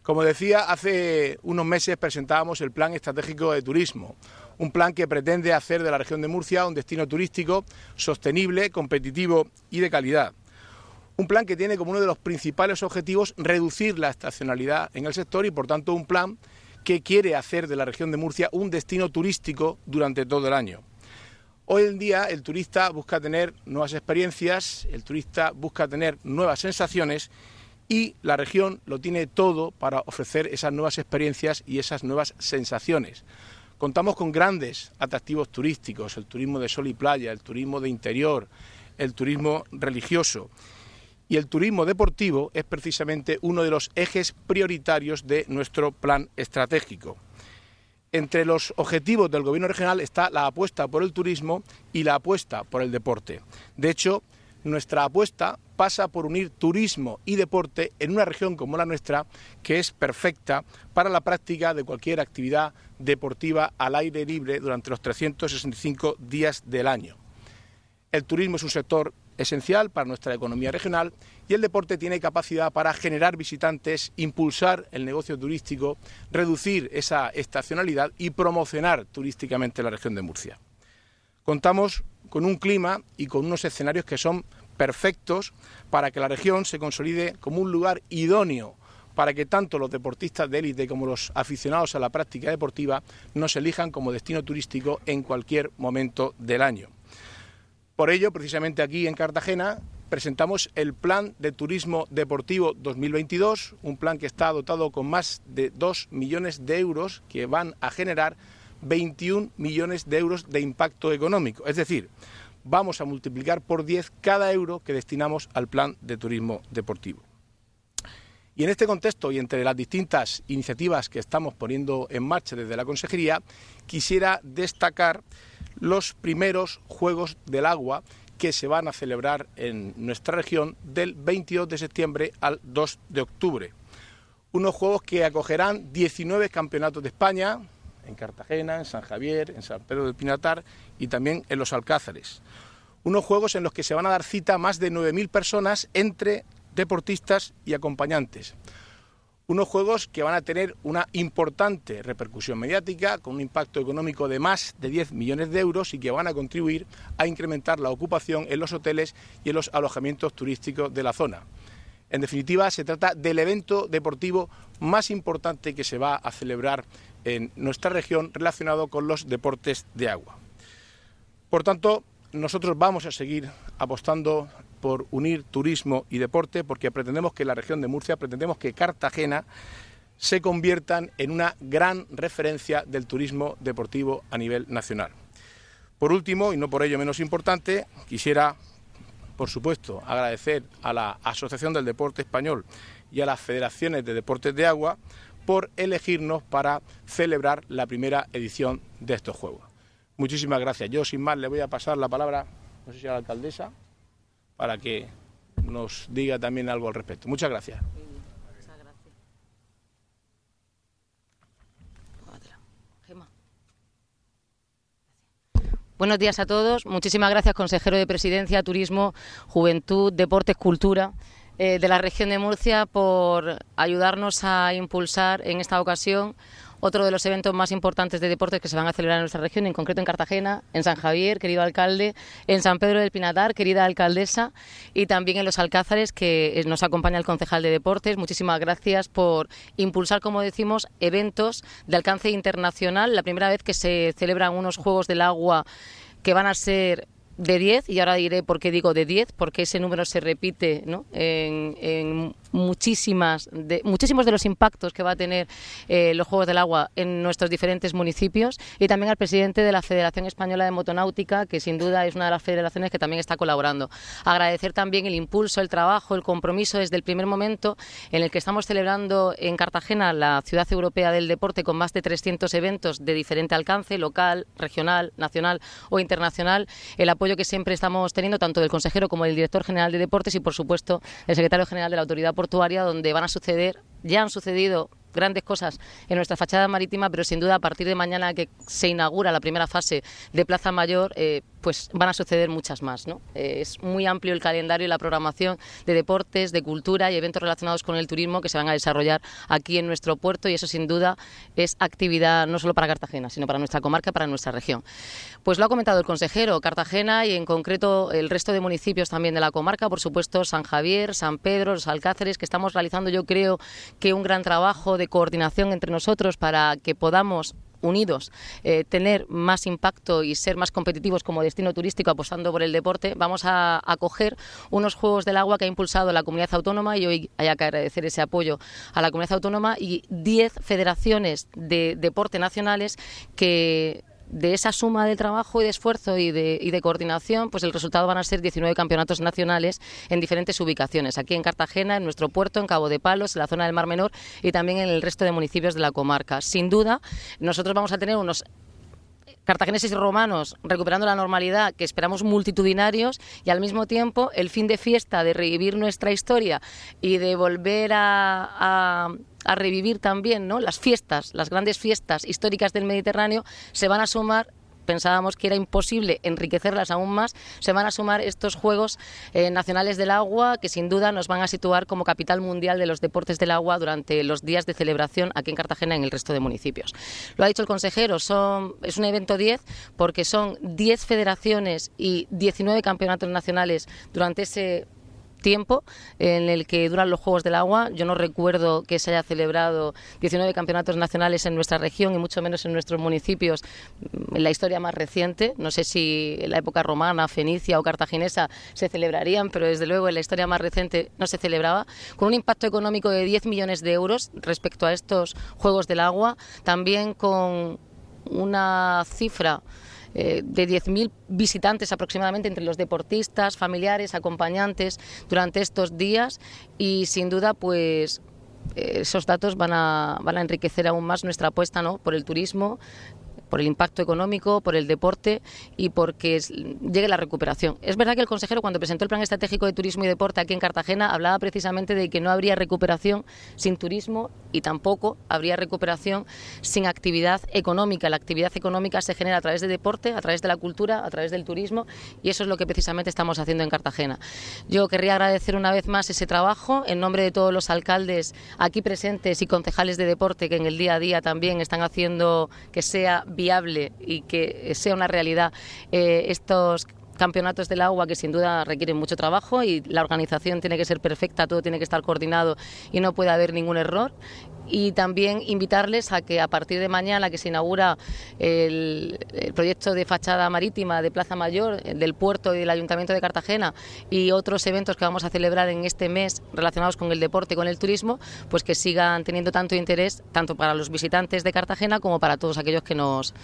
Como decía, hace unos meses presentábamos el Plan Estratégico de Turismo, un plan que pretende hacer de la región de Murcia un destino turístico sostenible, competitivo y de calidad. Un plan que tiene como uno de los principales objetivos reducir la estacionalidad en el sector y, por tanto, un plan que quiere hacer de la región de Murcia un destino turístico durante todo el año. Hoy en día el turista busca tener nuevas experiencias, el turista busca tener nuevas sensaciones y la región lo tiene todo para ofrecer esas nuevas experiencias y esas nuevas sensaciones. Contamos con grandes atractivos turísticos, el turismo de sol y playa, el turismo de interior, el turismo religioso. Y el turismo deportivo es precisamente uno de los ejes prioritarios de nuestro plan estratégico. Entre los objetivos del Gobierno regional está la apuesta por el turismo y la apuesta por el deporte. De hecho, nuestra apuesta pasa por unir turismo y deporte en una región como la nuestra, que es perfecta para la práctica de cualquier actividad deportiva al aire libre durante los 365 días del año. El turismo es un sector esencial para nuestra economía regional y el deporte tiene capacidad para generar visitantes, impulsar el negocio turístico, reducir esa estacionalidad y promocionar turísticamente la región de Murcia. Contamos con un clima y con unos escenarios que son perfectos para que la región se consolide como un lugar idóneo para que tanto los deportistas de élite como los aficionados a la práctica deportiva nos elijan como destino turístico en cualquier momento del año. Por ello, precisamente aquí en Cartagena, presentamos el Plan de Turismo Deportivo 2022, un plan que está dotado con más de 2 millones de euros que van a generar 21 millones de euros de impacto económico. Es decir, vamos a multiplicar por 10 cada euro que destinamos al Plan de Turismo Deportivo. Y en este contexto y entre las distintas iniciativas que estamos poniendo en marcha desde la Consejería, quisiera destacar los primeros Juegos del Agua que se van a celebrar en nuestra región del 22 de septiembre al 2 de octubre. Unos Juegos que acogerán 19 campeonatos de España, en Cartagena, en San Javier, en San Pedro del Pinatar y también en los Alcázares. Unos Juegos en los que se van a dar cita a más de 9.000 personas entre deportistas y acompañantes. Unos Juegos que van a tener una importante repercusión mediática, con un impacto económico de más de 10 millones de euros y que van a contribuir a incrementar la ocupación en los hoteles y en los alojamientos turísticos de la zona. En definitiva, se trata del evento deportivo más importante que se va a celebrar en nuestra región relacionado con los deportes de agua. Por tanto, nosotros vamos a seguir apostando por unir turismo y deporte porque pretendemos que la región de Murcia, pretendemos que Cartagena se conviertan en una gran referencia del turismo deportivo a nivel nacional. Por último, y no por ello menos importante, quisiera, por supuesto, agradecer a la Asociación del Deporte Español y a las federaciones de deportes de agua por elegirnos para celebrar la primera edición de estos Juegos. Muchísimas gracias. Yo, sin más, le voy a pasar la palabra, no sé si a la alcaldesa, para que nos diga también algo al respecto. Muchas gracias. Muchas gracias. Gemma. Buenos días a todos. Muchísimas gracias, consejero de Presidencia, Turismo, Juventud, Deportes, Cultura de la región de Murcia, por ayudarnos a impulsar en esta ocasión otro de los eventos más importantes de deportes que se van a celebrar en nuestra región, en concreto en Cartagena, en San Javier, querido alcalde, en San Pedro del Pinatar, querida alcaldesa, y también en los Alcázares, que nos acompaña el concejal de deportes. Muchísimas gracias por impulsar, como decimos, eventos de alcance internacional. La primera vez que se celebran unos Juegos del Agua que van a ser de 10, y ahora diré por qué digo de 10, porque ese número se repite, ¿no?, en muchísimos de los impactos que va a tener los Juegos del Agua en nuestros diferentes municipios, y también al presidente de la Federación Española de Motonáutica, que sin duda es una de las federaciones que también está colaborando. Agradecer también el impulso, el trabajo, el compromiso desde el primer momento en el que estamos celebrando en Cartagena la Ciudad Europea del Deporte, con más de 300 eventos de diferente alcance, local, regional, nacional o internacional. El apoyo que siempre estamos teniendo tanto del consejero como del director general de Deportes y, por supuesto, el secretario general de la Autoridad Portuaria, donde ya han sucedido grandes cosas en nuestra fachada marítima, pero sin duda a partir de mañana, que se inaugura la primera fase de Plaza Mayor, pues van a suceder muchas más, ¿no? Es muy amplio el calendario y la programación de deportes, de cultura y eventos relacionados con el turismo que se van a desarrollar aquí en nuestro puerto, y eso sin duda es actividad no solo para Cartagena, sino para nuestra comarca, para nuestra región. Pues lo ha comentado el consejero, Cartagena y en concreto el resto de municipios también de la comarca, por supuesto San Javier, San Pedro, Los Alcáceres, que estamos realizando, yo creo que un gran trabajo de coordinación entre nosotros para que podamos unidos tener más impacto y ser más competitivos como destino turístico apostando por el deporte. Vamos a acoger unos Juegos del Agua que ha impulsado la comunidad autónoma, y hoy hay que agradecer ese apoyo a la comunidad autónoma, y 10 federaciones de deporte nacionales que de esa suma de trabajo y de esfuerzo y de coordinación, pues el resultado van a ser 19 campeonatos nacionales en diferentes ubicaciones, aquí en Cartagena, en nuestro puerto, en Cabo de Palos, en la zona del Mar Menor y también en el resto de municipios de la comarca. Sin duda, nosotros vamos a tener unos cartagineses y romanos recuperando la normalidad que esperamos multitudinarios, y al mismo tiempo el fin de fiesta de revivir nuestra historia y de volver a revivir también, ¿no?, las fiestas, las grandes fiestas históricas del Mediterráneo. Se van a sumar, pensábamos que era imposible enriquecerlas aún más, se van a sumar estos Juegos Nacionales del Agua, que sin duda nos van a situar como capital mundial de los deportes del agua durante los días de celebración aquí en Cartagena y en el resto de municipios. Lo ha dicho el consejero, es un evento 10 porque son 10 federaciones y 19 campeonatos nacionales durante ese tiempo en el que duran los Juegos del Agua. Yo no recuerdo que se haya celebrado 19 campeonatos nacionales en nuestra región y mucho menos en nuestros municipios en la historia más reciente. No sé si en la época romana, fenicia o cartaginesa se celebrarían, pero desde luego en la historia más reciente no se celebraba, con un impacto económico de 10 millones de euros respecto a estos Juegos del Agua, también con una cifra de 10.000 visitantes aproximadamente entre los deportistas, familiares, acompañantes durante estos días, y sin duda pues esos datos van a enriquecer aún más nuestra apuesta, ¿no?, por el turismo, por el impacto económico, por el deporte y porque llegue la recuperación. Es verdad que el consejero, cuando presentó el Plan Estratégico de Turismo y Deporte aquí en Cartagena, hablaba precisamente de que no habría recuperación sin turismo y tampoco habría recuperación sin actividad económica. La actividad económica se genera a través del deporte, a través de la cultura, a través del turismo, y eso es lo que precisamente estamos haciendo en Cartagena. Yo querría agradecer una vez más ese trabajo en nombre de todos los alcaldes aquí presentes y concejales de deporte que en el día a día también están haciendo que sea viable y que sea una realidad estos campeonatos del agua, que sin duda requieren mucho trabajo, y la organización tiene que ser perfecta, todo tiene que estar coordinado y no puede haber ningún error. Y también invitarles a que a partir de mañana, que se inaugura el proyecto de fachada marítima de Plaza Mayor del puerto y del Ayuntamiento de Cartagena, y otros eventos que vamos a celebrar en este mes relacionados con el deporte y con el turismo, pues que sigan teniendo tanto interés tanto para los visitantes de Cartagena como para todos aquellos que nos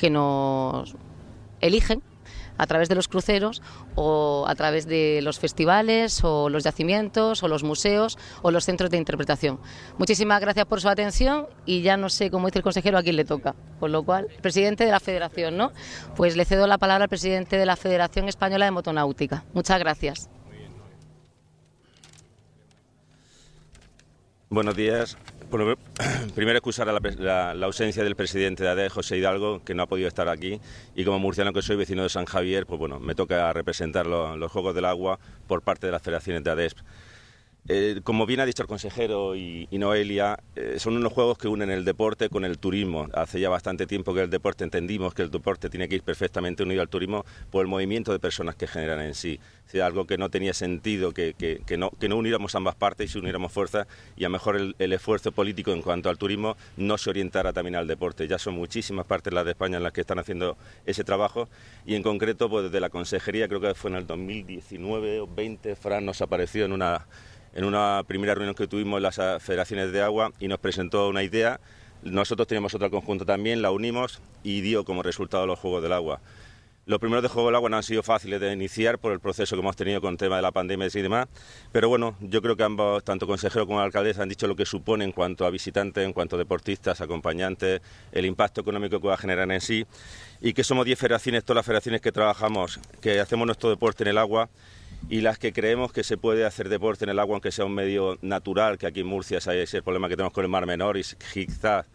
eligen a través de los cruceros o a través de los festivales o los yacimientos o los museos o los centros de interpretación. Muchísimas gracias por su atención, y ya no sé, como dice el consejero, a quién le toca, con lo cual, el presidente de la Federación, ¿no? Pues le cedo la palabra al presidente de la Federación Española de Motonáutica. Muchas gracias. Buenos días. Primero excusar la ausencia del presidente de ADES, José Hidalgo, que no ha podido estar aquí, y como murciano que soy, vecino de San Javier, pues bueno, me toca representar los Juegos del Agua por parte de las federaciones de ADES. Como bien ha dicho el consejero y Noelia, son unos juegos que unen el deporte con el turismo. Hace ya bastante tiempo que el deporte entendimos que el deporte tiene que ir perfectamente unido al turismo por el movimiento de personas que generan en sí. O sea, algo que no tenía sentido que no uniéramos ambas partes y si uniéramos fuerzas, y a lo mejor el esfuerzo político en cuanto al turismo no se orientara también al deporte. Ya son muchísimas partes las de España en las que están haciendo ese trabajo, y en concreto pues desde la consejería, creo que fue en el 2019 o 20, Fran nos apareció en una primera reunión que tuvimos en las federaciones de agua y nos presentó una idea. Nosotros teníamos otra conjunta también, la unimos y dio como resultado los Juegos del Agua. Los primeros de Juegos del Agua no han sido fáciles de iniciar por el proceso que hemos tenido con el tema de la pandemia y demás, pero bueno, yo creo que ambos, tanto consejero como alcaldes, han dicho lo que supone en cuanto a visitantes, en cuanto a deportistas, acompañantes, el impacto económico que va a generar en sí, y que somos 10 federaciones, todas las federaciones que trabajamos, que hacemos nuestro deporte en el agua, y las que creemos que se puede hacer deporte en el agua, aunque sea un medio natural, que aquí en Murcia es el problema que tenemos con el Mar Menor, y quizás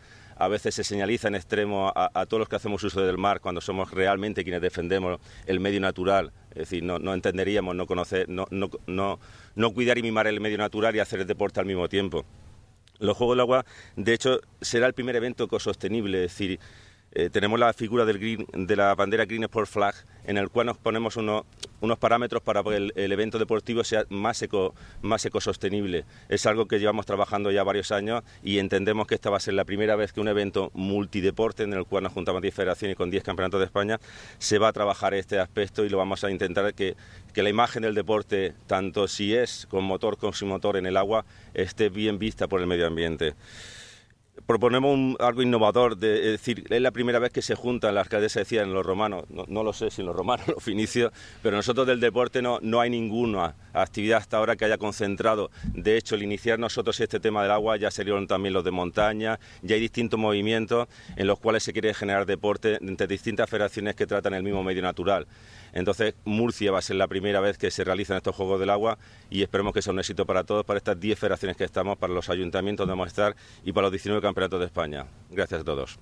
a veces se señaliza en extremo a todos los que hacemos uso del mar cuando somos realmente quienes defendemos el medio natural. Es decir, no entenderíamos no conocer, no cuidar y mimar el medio natural y hacer el deporte al mismo tiempo. Los Juegos del Agua, de hecho, será el primer evento ecosostenible, es decir, tenemos la figura de la bandera Green Sport Flag, en el cual nos ponemos unos parámetros para que el evento deportivo sea más ecosostenible. Es algo que llevamos trabajando ya varios años y entendemos que esta va a ser la primera vez que un evento multideporte, en el cual nos juntamos 10 federaciones con 10 campeonatos de España, se va a trabajar este aspecto y lo vamos a intentar que la imagen del deporte, tanto si es con motor como sin motor en el agua, esté bien vista por el medio ambiente. Proponemos algo innovador, es decir, es la primera vez que se juntan, la alcaldesa decía, en los romanos, no lo sé si en los romanos o los finicios, pero nosotros del deporte no hay ninguna actividad hasta ahora que haya concentrado. De hecho, el iniciar nosotros este tema del agua ya salieron también los de montaña, ya hay distintos movimientos en los cuales se quiere generar deporte entre distintas federaciones que tratan el mismo medio natural. Entonces, Murcia va a ser la primera vez que se realizan estos Juegos del Agua y esperemos que sea un éxito para todos, para estas 10 federaciones que estamos, para los ayuntamientos donde vamos a estar y para los 19 campeonatos de España. Gracias a todos.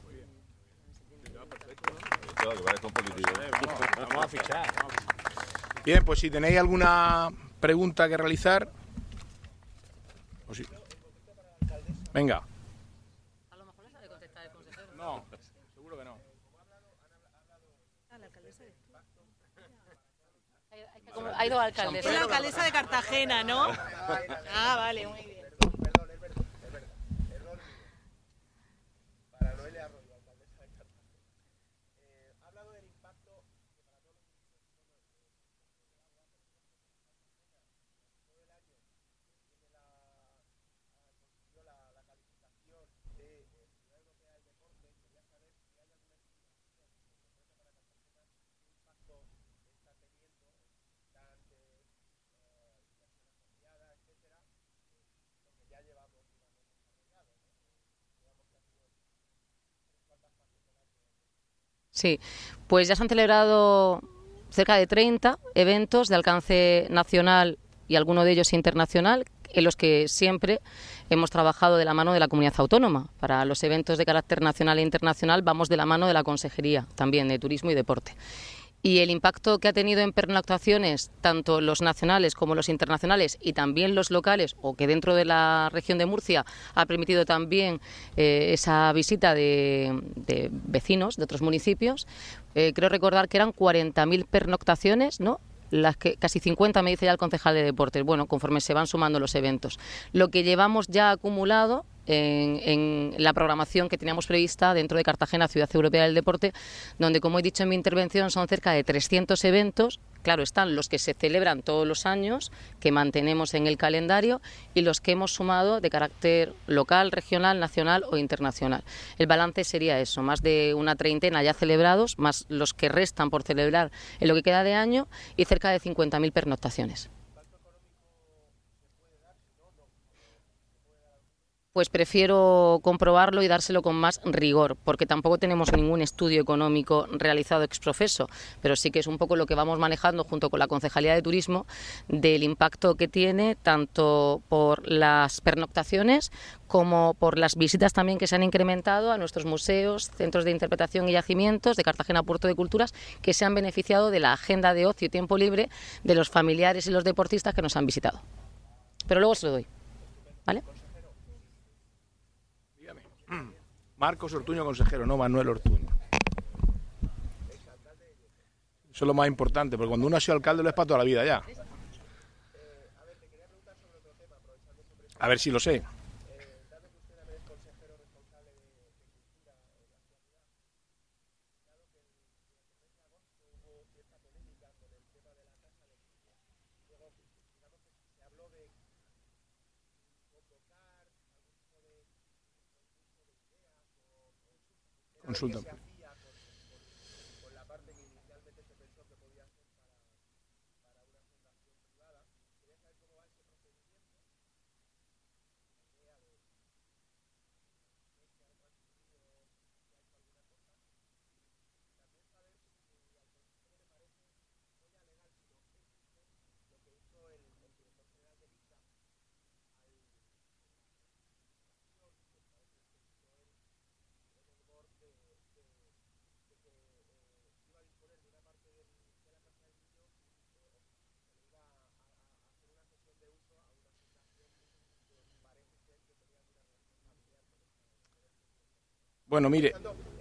Vamos a fichar. Bien, pues si tenéis alguna pregunta que realizar. Pues sí. Venga. A lo mejor le sabe contestar el consejero. No, seguro que no. Hay dos alcaldes. Es la alcaldesa de Cartagena, ¿no? Ah, vale, muy bien. Sí, pues ya se han celebrado cerca de 30 eventos de alcance nacional y alguno de ellos internacional, en los que siempre hemos trabajado de la mano de la comunidad autónoma. Para los eventos de carácter nacional e internacional vamos de la mano de la Consejería, también de Turismo y Deporte. Y el impacto que ha tenido en pernoctaciones, tanto los nacionales como los internacionales y también los locales, o que dentro de la región de Murcia ha permitido también esa visita de vecinos de otros municipios, creo recordar que eran 40.000 pernoctaciones, ¿no?, las que casi 50 me dice ya el concejal de deportes, bueno, conforme se van sumando los eventos. Lo que llevamos ya acumulado en la programación que teníamos prevista dentro de Cartagena, Ciudad Europea del Deporte, donde, como he dicho en mi intervención, son cerca de 300 eventos. Claro, están los que se celebran todos los años, que mantenemos en el calendario, y los que hemos sumado de carácter local, regional, nacional o internacional. El balance sería eso, más de una treintena ya celebrados, más los que restan por celebrar en lo que queda de año, y cerca de 50.000 pernoctaciones. Pues prefiero comprobarlo y dárselo con más rigor, porque tampoco tenemos ningún estudio económico realizado ex profeso, pero sí que es un poco lo que vamos manejando junto con la Concejalía de Turismo del impacto que tiene tanto por las pernoctaciones como por las visitas también que se han incrementado a nuestros museos, centros de interpretación y yacimientos de Cartagena Puerto de Culturas, que se han beneficiado de la agenda de ocio y tiempo libre de los familiares y los deportistas que nos han visitado. Pero luego se lo doy, ¿vale? Marcos Ortuño, consejero, no Manuel Ortuño. Eso es lo más importante, porque cuando uno ha sido alcalde lo es para toda la vida ya. A ver si lo sé. Consulta. Bueno, mire,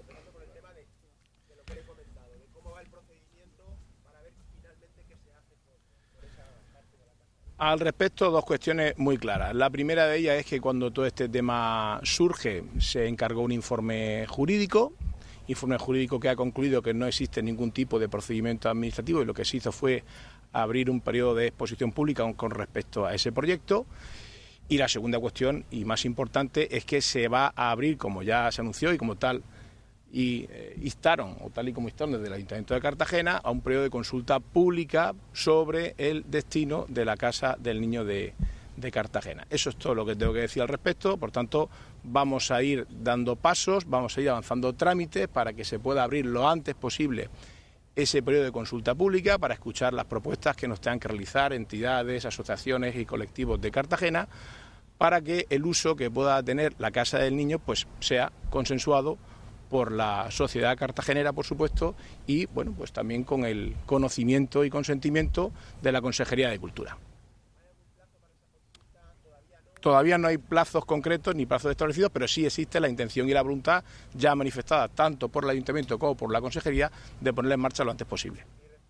al respecto, dos cuestiones muy claras. La primera de ellas es que cuando todo este tema surge, se encargó un informe jurídico que ha concluido que no existe ningún tipo de procedimiento administrativo y lo que se hizo fue abrir un periodo de exposición pública con respecto a ese proyecto. Y la segunda cuestión, y más importante, es que se va a abrir, como ya se anunció y como tal, instaron desde el Ayuntamiento de Cartagena, a un periodo de consulta pública sobre el destino de la Casa del Niño de Cartagena. Eso es todo lo que tengo que decir al respecto. Por tanto, vamos a ir dando pasos, vamos a ir avanzando trámites para que se pueda abrir lo antes posible ese periodo de consulta pública para escuchar las propuestas que nos tengan que realizar entidades, asociaciones y colectivos de Cartagena para que el uso que pueda tener la Casa del Niño pues sea consensuado por la sociedad cartagenera, por supuesto, y bueno, pues también con el conocimiento y consentimiento de la Consejería de Cultura. Todavía no hay plazos concretos ni plazos establecidos, pero sí existe la intención y la voluntad ya manifestada tanto por el Ayuntamiento como por la Consejería de ponerla en marcha lo antes posible.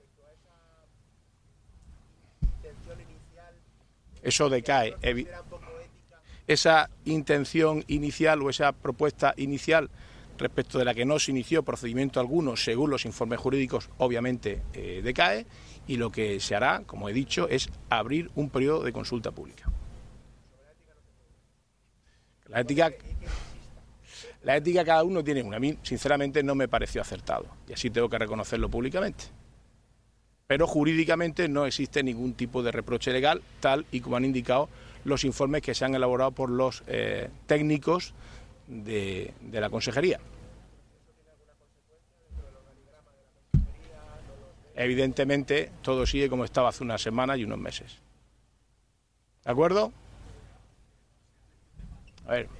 Eso decae. Esa intención inicial o esa propuesta inicial respecto de la que no se inició procedimiento alguno, según los informes jurídicos, obviamente decae, y lo que se hará, como he dicho, es abrir un periodo de consulta pública. La ética cada uno tiene una. A mí, sinceramente, no me pareció acertado, y así tengo que reconocerlo públicamente. Pero jurídicamente no existe ningún tipo de reproche legal, tal y como han indicado los informes que se han elaborado por los técnicos de la Consejería. Evidentemente, todo sigue como estaba hace unas semanas y unos meses. ¿De acuerdo? A ver.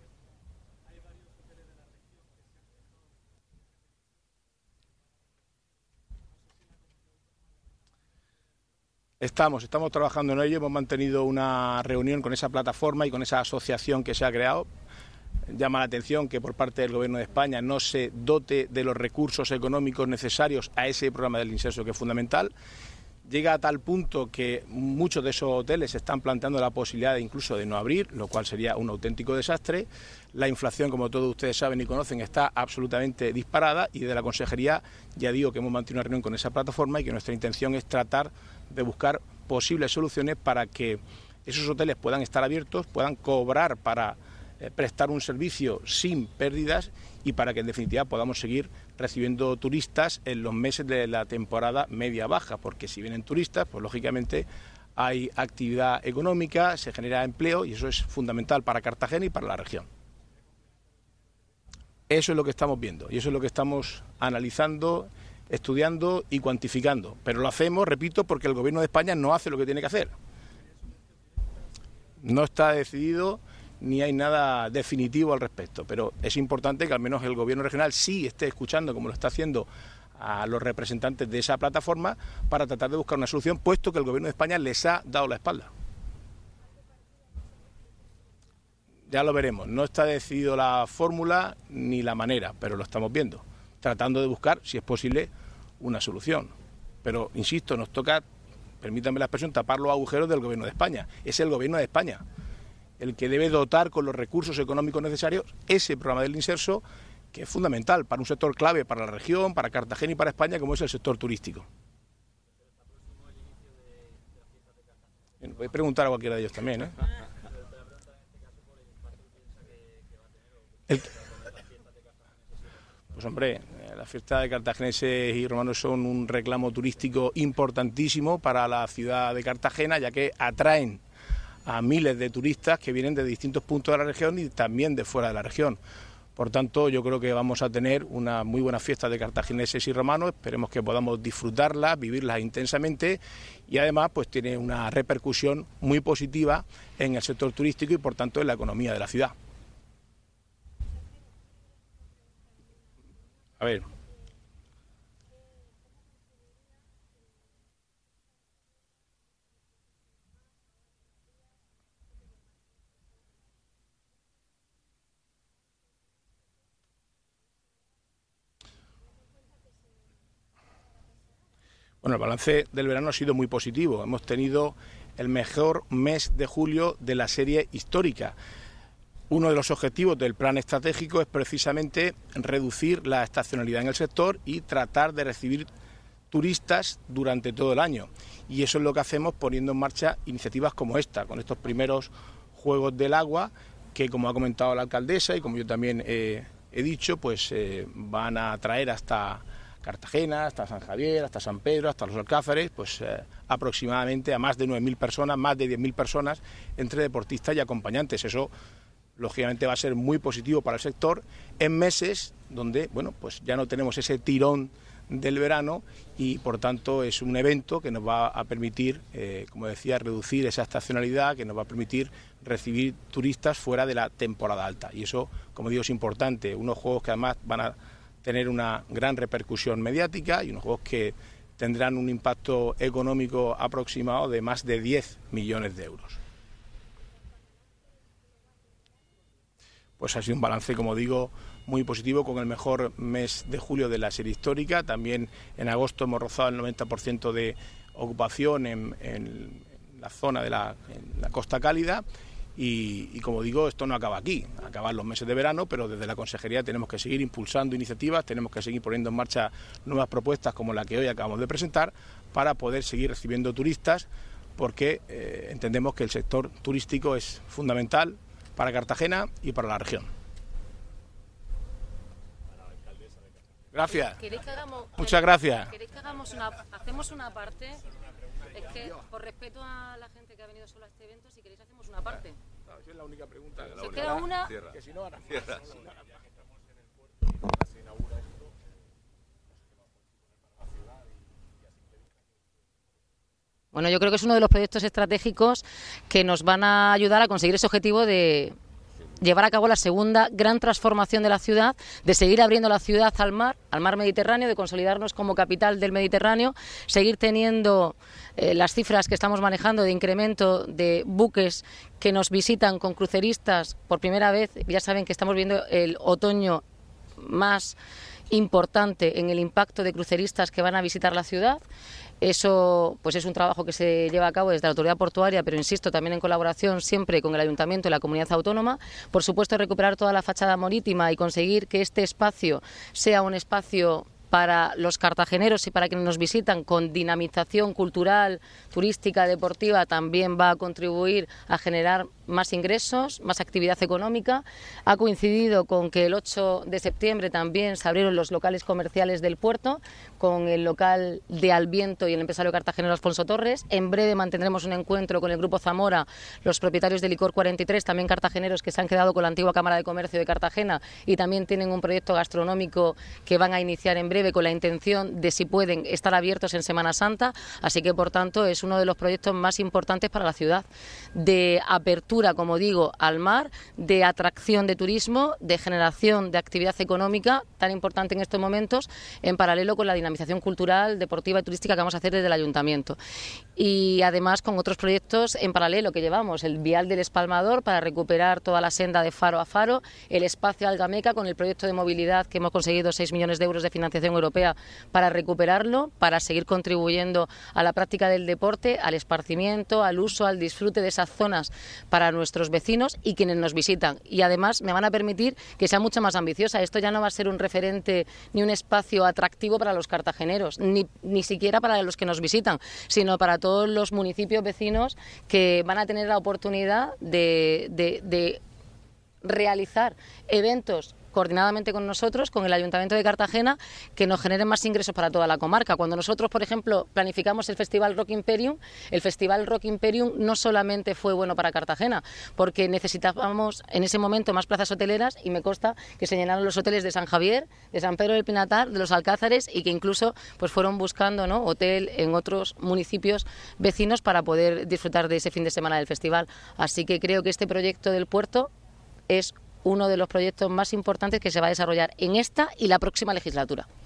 Estamos trabajando en ello, hemos mantenido una reunión con esa plataforma y con esa asociación que se ha creado. Llama la atención que por parte del Gobierno de España no se dote de los recursos económicos necesarios a ese programa del inserso, que es fundamental. Llega a tal punto que muchos de esos hoteles se están planteando la posibilidad incluso de no abrir, lo cual sería un auténtico desastre. La inflación, como todos ustedes saben y conocen, está absolutamente disparada, y de la Consejería ya digo que hemos mantenido una reunión con esa plataforma y que nuestra intención es tratar de buscar posibles soluciones para que esos hoteles puedan estar abiertos, puedan cobrar para prestar un servicio sin pérdidas y para que en definitiva podamos seguir recibiendo turistas en los meses de la temporada media-baja, porque si vienen turistas, pues lógicamente hay actividad económica, se genera empleo y eso es fundamental para Cartagena y para la región. Eso es lo que estamos viendo y eso es lo que estamos analizando, estudiando y cuantificando, pero lo hacemos, repito, porque el Gobierno de España no hace lo que tiene que hacer. No está decidido ni hay nada definitivo al respecto, pero es importante que al menos el Gobierno regional sí esté escuchando, como lo está haciendo, a los representantes de esa plataforma para tratar de buscar una solución, puesto que el Gobierno de España les ha dado la espalda. Ya lo veremos, no está decidido la fórmula ni la manera, pero lo estamos viendo, tratando de buscar, si es posible, una solución. Pero, insisto, nos toca, permítanme la expresión, tapar los agujeros del Gobierno de España. Es el Gobierno de España el que debe dotar con los recursos económicos necesarios ese programa del inserso, que es fundamental para un sector clave para la región, para Cartagena y para España, como es el sector turístico. Bien, podéis preguntar a cualquiera de ellos también, ¿eh? Pues hombre, la fiesta de cartagineses y romanos son un reclamo turístico importantísimo para la ciudad de Cartagena, ya que atraen a miles de turistas que vienen de distintos puntos de la región y también de fuera de la región. Por tanto, yo creo que vamos a tener una muy buena fiesta de cartagineses y romanos, esperemos que podamos disfrutarlas, vivirlas intensamente, y además pues tiene una repercusión muy positiva en el sector turístico y por tanto en la economía de la ciudad. A ver. Bueno, el balance del verano ha sido muy positivo. Hemos tenido el mejor mes de julio de la serie histórica. Uno de los objetivos del plan estratégico es precisamente reducir la estacionalidad en el sector y tratar de recibir turistas durante todo el año. Y eso es lo que hacemos poniendo en marcha iniciativas como esta, con estos primeros Juegos del Agua, que como ha comentado la alcaldesa y como yo también he dicho, pues van a traer hasta Cartagena, hasta San Javier, hasta San Pedro, hasta los Alcázares, pues aproximadamente a más de 9.000 personas, más de 10.000 personas entre deportistas y acompañantes. Eso lógicamente va a ser muy positivo para el sector en meses donde, bueno, pues ya no tenemos ese tirón del verano y por tanto es un evento que nos va a permitir, como decía, reducir esa estacionalidad, que nos va a permitir recibir turistas fuera de la temporada alta. Y eso, como digo, es importante. Unos juegos que además van a tener una gran repercusión mediática y unos juegos que tendrán un impacto económico aproximado de más de 10 millones de euros. Pues ha sido un balance, como digo, muy positivo, con el mejor mes de julio de la serie histórica. También en agosto hemos rozado el 90% de ocupación en la zona de la Costa Cálida. Y como digo, esto no acaba aquí, acaban los meses de verano, pero desde la Consejería tenemos que seguir impulsando iniciativas, tenemos que seguir poniendo en marcha nuevas propuestas como la que hoy acabamos de presentar para poder seguir recibiendo turistas, porque entendemos que el sector turístico es fundamental para Cartagena y para la región. Gracias. Muchas gracias. ¿Queréis que hacemos una parte? Es que por respeto a la gente que ha venido solo a este evento, si queréis hacemos una parte. Esa es la única pregunta. Si os queda una... Que si no, ahora. Bueno, yo creo que es uno de los proyectos estratégicos que nos van a ayudar a conseguir ese objetivo de llevar a cabo la segunda gran transformación de la ciudad, de seguir abriendo la ciudad al mar Mediterráneo, de consolidarnos como capital del Mediterráneo, seguir teniendo las cifras que estamos manejando de incremento de buques que nos visitan con cruceristas por primera vez. Ya saben que estamos viendo el otoño más importante en el impacto de cruceristas que van a visitar la ciudad. Eso pues es un trabajo que se lleva a cabo desde la autoridad portuaria, pero insisto, también en colaboración siempre con el Ayuntamiento y la Comunidad Autónoma. Por supuesto, recuperar toda la fachada marítima y conseguir que este espacio sea un espacio para los cartageneros y para quienes nos visitan con dinamización cultural, turística, deportiva, también va a contribuir a generar más ingresos, más actividad económica. Ha coincidido con que el 8 de septiembre también se abrieron los locales comerciales del puerto, con el local de Alviento y el empresario cartagenero Alfonso Torres. En breve mantendremos un encuentro con el Grupo Zamora, los propietarios de Licor 43, también cartageneros que se han quedado con la antigua Cámara de Comercio de Cartagena y también tienen un proyecto gastronómico que van a iniciar en breve con la intención de, si pueden, estar abiertos en Semana Santa. Así que, por tanto, es uno de los proyectos más importantes para la ciudad, de apertura, como digo, al mar, de atracción de turismo, de generación de actividad económica, tan importante en estos momentos, en paralelo con la dinamización cultural, deportiva y turística que vamos a hacer desde el Ayuntamiento. Y además con otros proyectos en paralelo que llevamos, el Vial del Espalmador para recuperar toda la senda de faro a faro, el espacio Algameca con el proyecto de movilidad que hemos conseguido 6 millones de euros de financiación europea para recuperarlo, para seguir contribuyendo a la práctica del deporte, al esparcimiento, al uso, al disfrute de esas zonas para nuestros vecinos y quienes nos visitan. Y además me van a permitir que sea mucho más ambiciosa. Esto ya no va a ser un referente ni un espacio atractivo para los cartageneros, ni siquiera para los que nos visitan, sino para todos los municipios vecinos que van a tener la oportunidad de realizar eventos coordinadamente con nosotros, con el Ayuntamiento de Cartagena, que nos generen más ingresos para toda la comarca. Cuando nosotros, por ejemplo, planificamos el Festival Rock Imperium no solamente fue bueno para Cartagena, porque necesitábamos en ese momento más plazas hoteleras y me consta que se llenaron los hoteles de San Javier, de San Pedro del Pinatar, de los Alcázares y que incluso pues fueron buscando, ¿no?, hotel en otros municipios vecinos para poder disfrutar de ese fin de semana del festival. Así que creo que este proyecto del puerto es uno de los proyectos más importantes que se va a desarrollar en esta y la próxima legislatura.